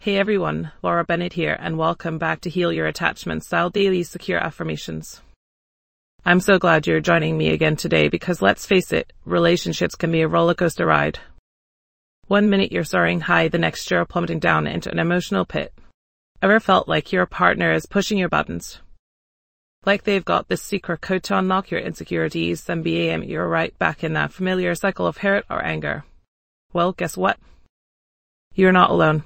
Hey everyone, Laura Bennett here, and welcome back to Heal Your Attachment Style Daily Secure Affirmations. I'm so glad you're joining me again today because let's face it, relationships can be a rollercoaster ride. 1 minute you're soaring high, the next you're plummeting down into an emotional pit. Ever felt like your partner is pushing your buttons? Like they've got this secret code to unlock your insecurities, then bam, you're right back in that familiar cycle of hurt or anger. Well, guess what? You're not alone.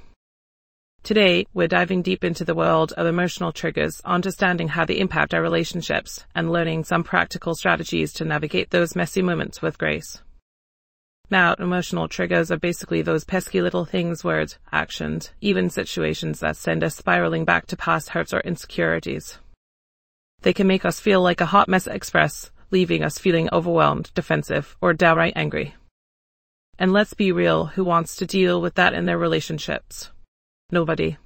Today, we're diving deep into the world of emotional triggers, understanding how they impact our relationships, and learning some practical strategies to navigate those messy moments with grace. Now, emotional triggers are basically those pesky little things, words, actions, even situations that send us spiraling back to past hurts or insecurities. They can make us feel like a hot mess express, leaving us feeling overwhelmed, defensive, or downright angry. And let's be real, who wants to deal with that in their relationships? Nobody.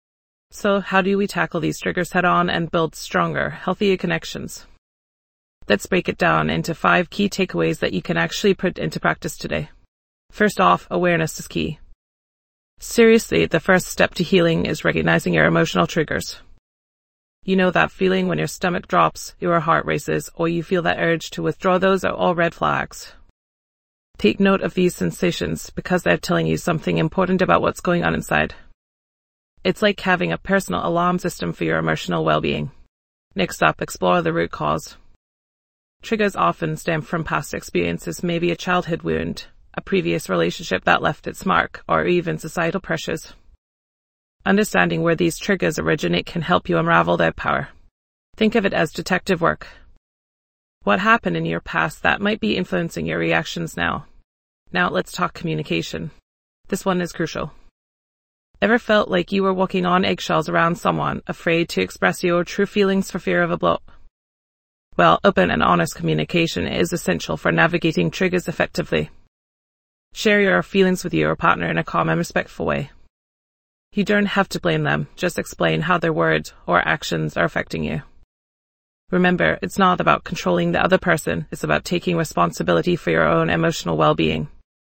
So how do we tackle these triggers head on and build stronger, healthier connections? Let's break it down into 5 key takeaways that you can actually put into practice today. First off, awareness is key. Seriously, the first step to healing is recognizing your emotional triggers. You know that feeling when your stomach drops, your heart races, or you feel that urge to withdraw. Those are all red flags. Take note of these sensations because they're telling you something important about what's going on inside. It's like having a personal alarm system for your emotional well-being. Next up, explore the root cause. Triggers often stem from past experiences, maybe a childhood wound, a previous relationship that left its mark, or even societal pressures. Understanding where these triggers originate can help you unravel their power. Think of it as detective work. What happened in your past that might be influencing your reactions now? Now let's talk communication. This one is crucial. Ever felt like you were walking on eggshells around someone, afraid to express your true feelings for fear of a blow? Well, open and honest communication is essential for navigating triggers effectively. Share your feelings with your partner in a calm and respectful way. You don't have to blame them, just explain how their words or actions are affecting you. Remember, it's not about controlling the other person, it's about taking responsibility for your own emotional well-being.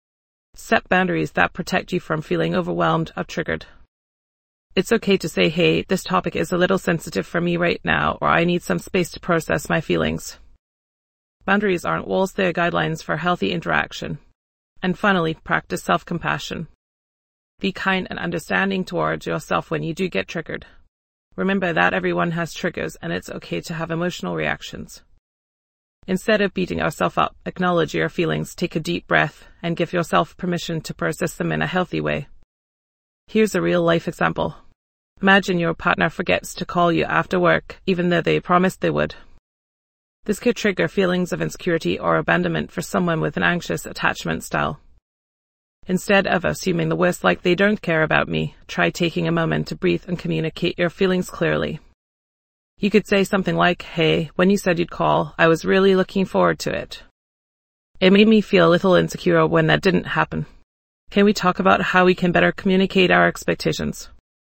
Set boundaries that protect you from feeling overwhelmed or triggered. It's okay to say, hey, this topic is a little sensitive for me right now, or I need some space to process my feelings. Boundaries aren't walls, they're guidelines for healthy interaction. And finally, practice self-compassion. Be kind and understanding towards yourself when you do get triggered. Remember that everyone has triggers and it's okay to have emotional reactions. Instead of beating yourself up, acknowledge your feelings, take a deep breath, and give yourself permission to process them in a healthy way. Here's a real-life example. Imagine your partner forgets to call you after work, even though they promised they would. This could trigger feelings of insecurity or abandonment for someone with an anxious attachment style. Instead of assuming the worst like they don't care about me, try taking a moment to breathe and communicate your feelings clearly. You could say something like, hey, when you said you'd call, I was really looking forward to it. It made me feel a little insecure when that didn't happen. Can we talk about how we can better communicate our expectations?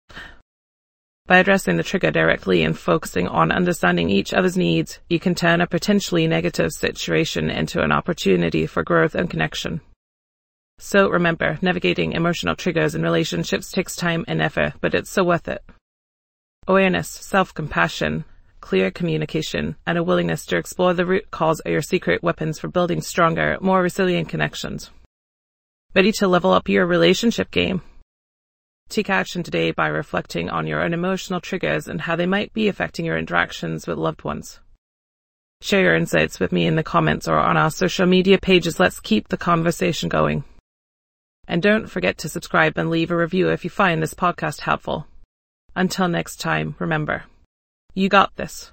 By addressing the trigger directly and focusing on understanding each other's needs, you can turn a potentially negative situation into an opportunity for growth and connection. So remember, navigating emotional triggers in relationships takes time and effort, but it's so worth it. Awareness, self-compassion, clear communication, and a willingness to explore the root cause are your secret weapons for building stronger, more resilient connections. Ready to level up your relationship game? Take action today by reflecting on your own emotional triggers and how they might be affecting your interactions with loved ones. Share your insights with me in the comments or on our social media pages. Let's keep the conversation going. And don't forget to subscribe and leave a review if you find this podcast helpful. Until next time, remember, you got this.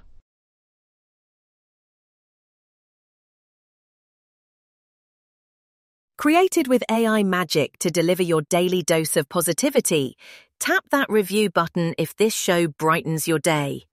Created with AI magic to deliver your daily dose of positivity, tap that review button if this show brightens your day.